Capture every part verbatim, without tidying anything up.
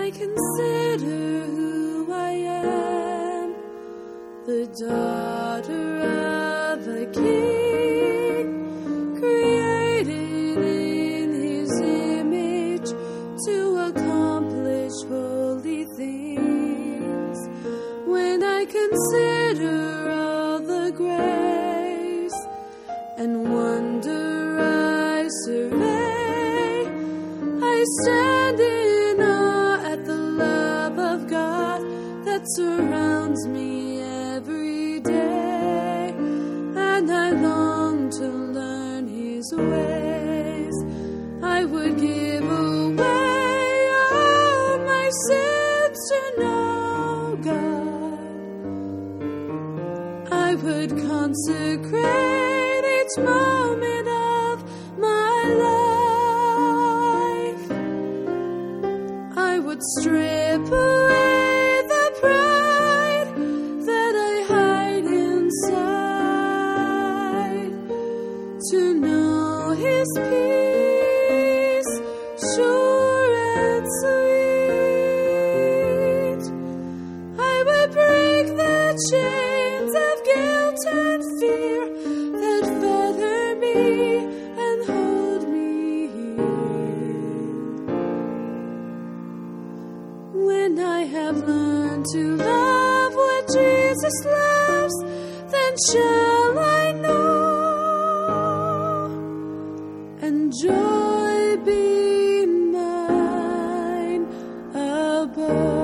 I consider who I am, the daughter of a king, created in his image to accomplish holy things. When I consider all the grace and wonder I survey, I stand in awe at the love of God that surrounds me every day, and I long to learn his ways. I would give away all my sins to know God. I would consecrate each moment of my life. I would strip away the pride that I hide inside, to know his peace, sure and sweet. I would break the chains of guilt and fear that feather me and hold me here. When I have learned to love what Jesus loves, then shall I know, and joy be mine above.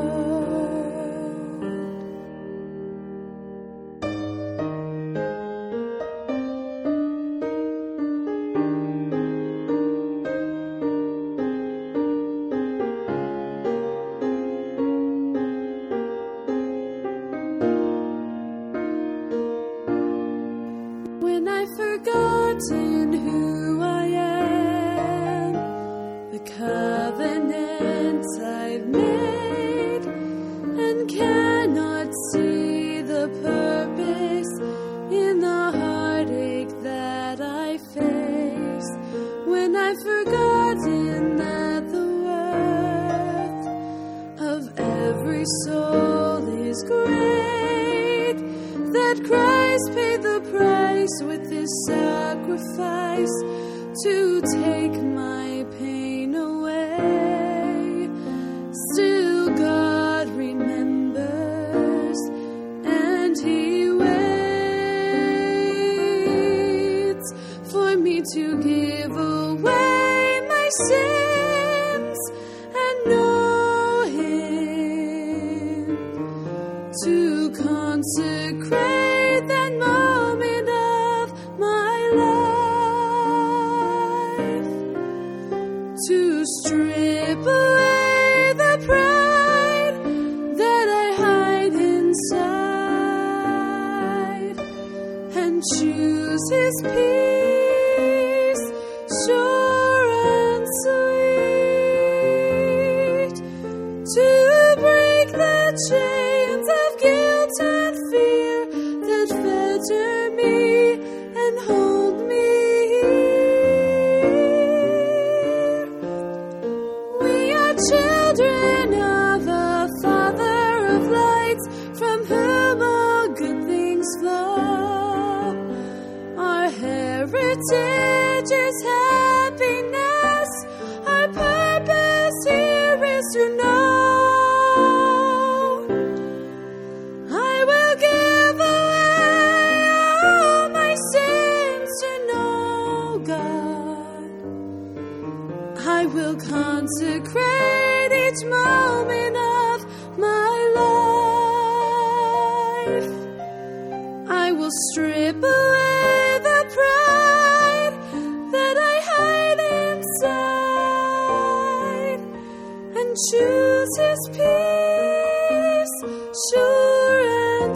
When I've forgotten who I am, the covenants I've made, and cannot see the purpose in the heartache that I face. When I've forgotten that the worth of every soul is great, that Christ paid the price with his sacrifice to take my pain away. Still God remembers, and he waits for me to give away my sins and know him, to consecrate that moment of my life, to strip away the pride that I hide inside, and choose his peace, sure and sweet, to break the chains of guilt and fear that fetter me and hold me here. We are children of the Father of lights, from whom all good things flow. Our heritage is happiness, our purpose here is to know. I will give away all my sins to know God. I will consecrate each moment of my life. I will strip away the pride that I hide inside, and choose his peace, sure and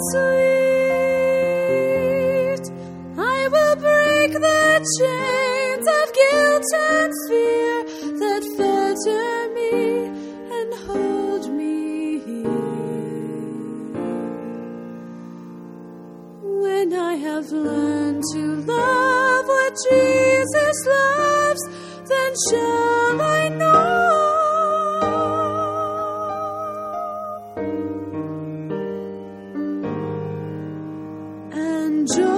sweet. I will break the chains of guilt and fear that fetter me and hold me here. When I have learned to love what Jesus loves, then shall I know, and joy.